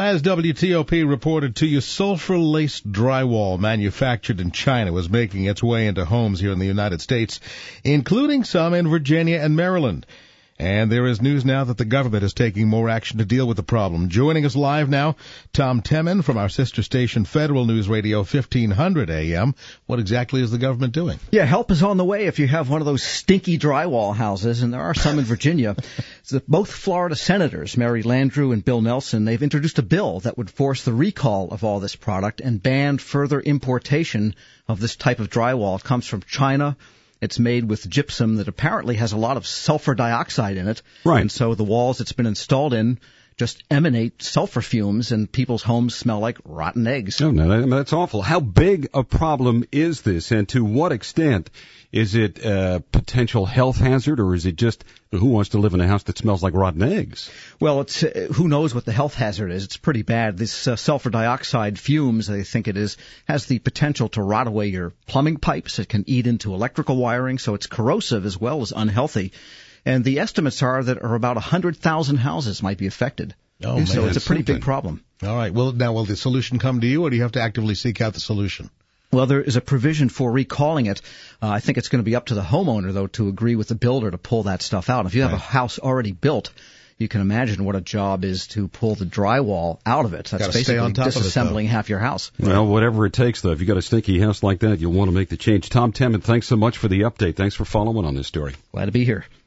As WTOP reported to you, sulfur-laced drywall manufactured in China was making its way into homes here in the United States, including some in Virginia and Maryland. And there is news now that the government is taking more action to deal with the problem. Joining us live now, Tom Temin from our sister station, Federal News Radio 1500 AM. What exactly is the government doing? Yeah, help is on the way if you have one of those stinky drywall houses, and there are some in Virginia. So both Florida senators, Mary Landrieu and Bill Nelson, they've introduced a bill that would force the recall of all this product and ban further importation of this type of drywall. It comes from China. It's made with gypsum that apparently has a lot of sulfur dioxide in it. Right. And so the walls it's been installed in just emanate sulfur fumes, and people's homes smell like rotten eggs. Oh, no, that's awful. How big a problem is this, and to what extent? Is it a potential health hazard, or is it just who wants to live in a house that smells like rotten eggs? Well, it's who knows what the health hazard is. It's pretty bad. This sulfur dioxide fumes, they think it is, has the potential to rot away your plumbing pipes. It can eat into electrical wiring, so it's corrosive as well as unhealthy. And the estimates are that about 100,000 houses might be affected. Oh, man, so it's a pretty big problem. All right. Well, now, will the solution come to you, or do you have to actively seek out the solution? Well, there is a provision for recalling it. I think it's going to be up to the homeowner, though, to agree with the builder to pull that stuff out. If you have a house already built, you can imagine what a job is to pull the drywall out of it. That's basically disassembling half your house. Well, whatever it takes, though. If you've got a stinky house like that, you'll want to make the change. Tom Temin, thanks so much for the update. Thanks for following on this story. Glad to be here.